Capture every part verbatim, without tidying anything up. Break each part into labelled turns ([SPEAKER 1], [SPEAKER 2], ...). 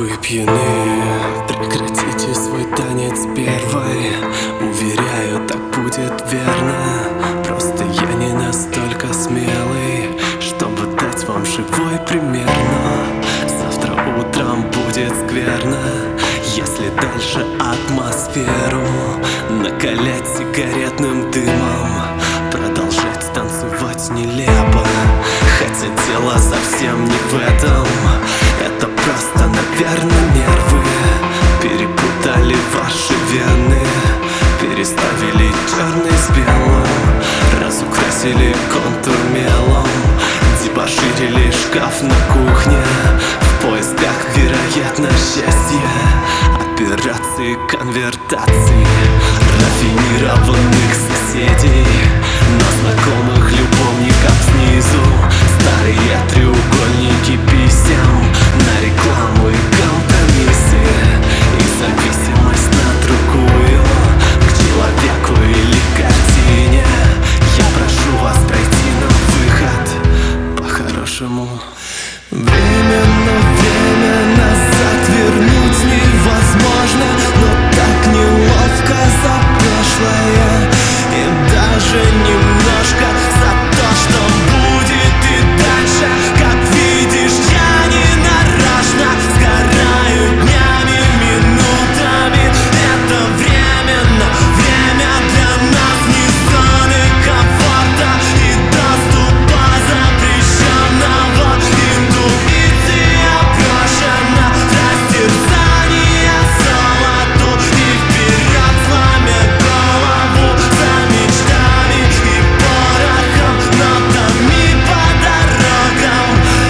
[SPEAKER 1] Вы пьяны, прекратите свой танец первой. Уверяю, так будет верно. Просто я не настолько смелый, чтобы дать вам живой пример. Но завтра утром будет скверно, если дальше атмосферу накалять сигаретным дымом, продолжать танцевать нелепо. Хотя дело совсем не в этом, это просто, наверное, нервы. Перепутали ваши вены, переставили черный с белым, разукрасили контур мелом, дебоширили шкаф на кухне в поисках, вероятно, счастья. Операции конвертации рафинированных соседей на знакомых любовников снизу. Старые треугольники писем на рекламу и компромиссы, и зависимость на другую, к человеку или картине. Я прошу вас пройти на выход по-хорошему. Временно, время назад вернуть невозможно, но так неловко за прошлое и даже немножко за то, что будет и дальше. Как видишь, я не нарочно сгораю днями, минутами. Это временно, время для нас не зоны комфорта и доступа запрещенного. Интуиция брошена, растерзание золоту, и вперед, сломя голову за мечтами и порохом, нотами по дорогам.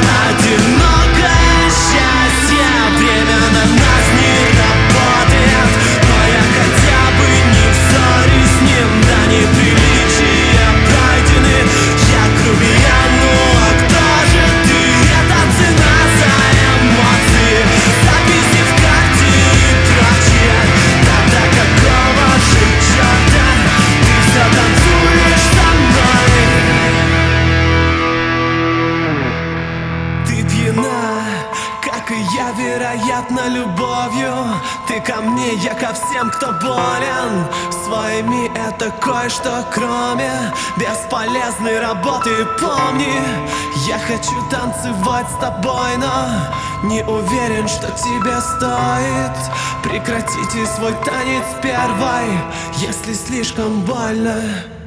[SPEAKER 1] Одинокое счастье, время на нас не работает, но я хотя бы не в ссоре с ним. Да, неприличия пройдены, я грубиян, ну а кто же ты? Это цена за эмоции, записи в карте и прочее. Тогда какого же черта ты все танцуешь со мной? Ты пьяна, как и я, вероятно, любовью. Ты ко мне, я ко всем, кто болен. Своими это кое-что, кроме бесполезной работы. Помни, я хочу танцевать с тобой, но не уверен, что тебе стоит. Прекратите свой танец первой, если слишком больно.